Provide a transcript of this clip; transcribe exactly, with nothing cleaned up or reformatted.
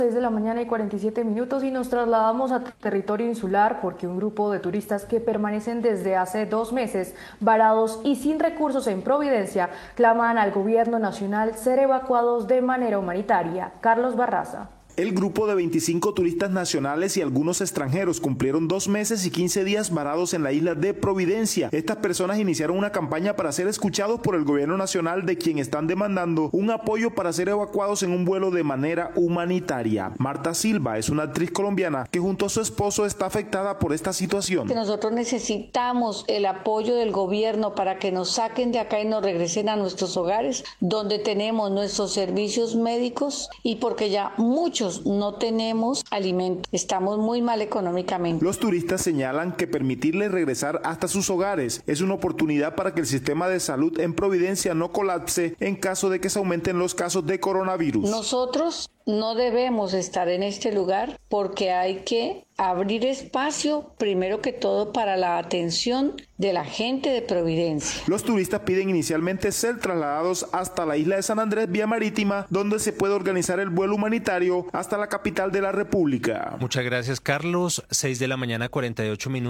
seis de la mañana y cuarenta y siete minutos y nos trasladamos a territorio insular porque un grupo de turistas que permanecen desde hace dos meses varados y sin recursos en Providencia claman al gobierno nacional ser evacuados de manera humanitaria. Carlos Barraza. El grupo de veinticinco turistas nacionales y algunos extranjeros cumplieron dos meses y quince días varados en la isla de Providencia. Estas personas iniciaron una campaña para ser escuchados por el gobierno nacional, de quien están demandando un apoyo para ser evacuados en un vuelo de manera humanitaria. Marta Silva es una actriz colombiana que junto a su esposo está afectada por esta situación. Que nosotros necesitamos el apoyo del gobierno para que nos saquen de acá y nos regresen a nuestros hogares, donde tenemos nuestros servicios médicos y porque ya muchos no tenemos alimento, estamos muy mal económicamente. Los turistas señalan que permitirles regresar hasta sus hogares es una oportunidad para que el sistema de salud en Providencia no colapse en caso de que se aumenten los casos de coronavirus. Nosotros no debemos estar en este lugar porque hay que abrir espacio, primero que todo, para la atención de la gente de Providencia. Los turistas piden inicialmente ser trasladados hasta la isla de San Andrés vía marítima, donde se puede organizar el vuelo humanitario hasta la capital de la República. Muchas gracias, Carlos. seis de la mañana, cuarenta y ocho minutos.